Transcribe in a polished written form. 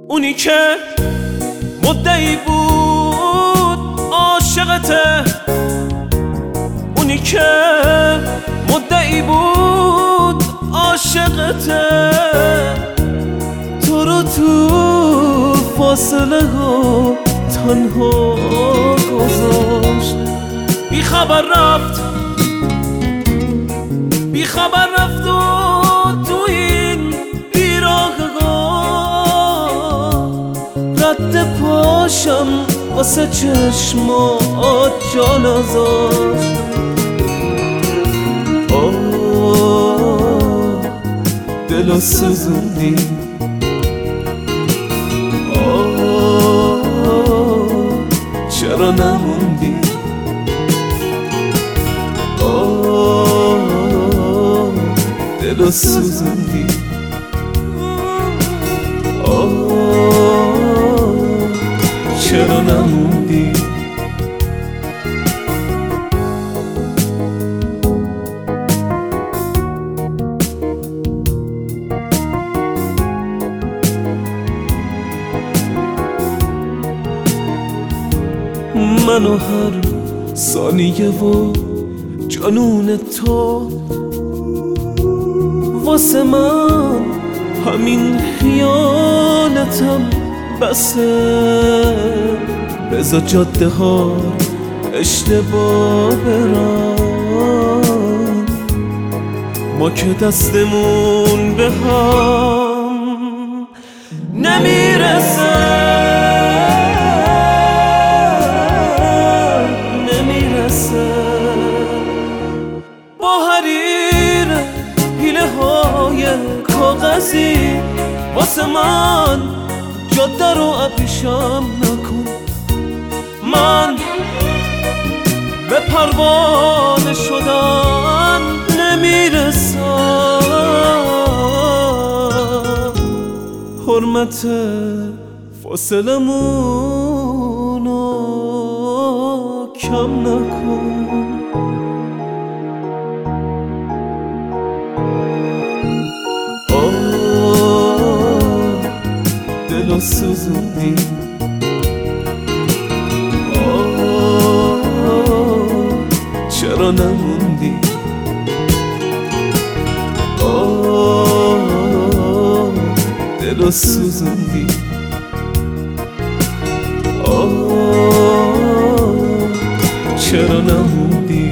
اونی که مدعی بود عاشقته، اونی که مدعی بود عاشقته، تو رو تو فاصله ها تنها گذاشت. بی خبر رفت و تو این بیراهگاه رد پاشم واسه چشمات جا نذاشت. دلو سوزوندی، چرا نموندی؟ دلو سوزوندی، چرا نموندی؟ منو هر ثانیه و جنون تو واسه من همین خیانتم بسه. بذار جاده ها اشتباه برن، ما که دستمون به هم نمیرسه. با حریر حیله های کاغذی واسه من جاده رو ابریشم نکن. من به پروانه شدن نمیرسم. حرمت فاصلمونو کم نکن. دلو سوزوندی، چرا نموندی؟ دلو سوزوندی، چرا نموندی؟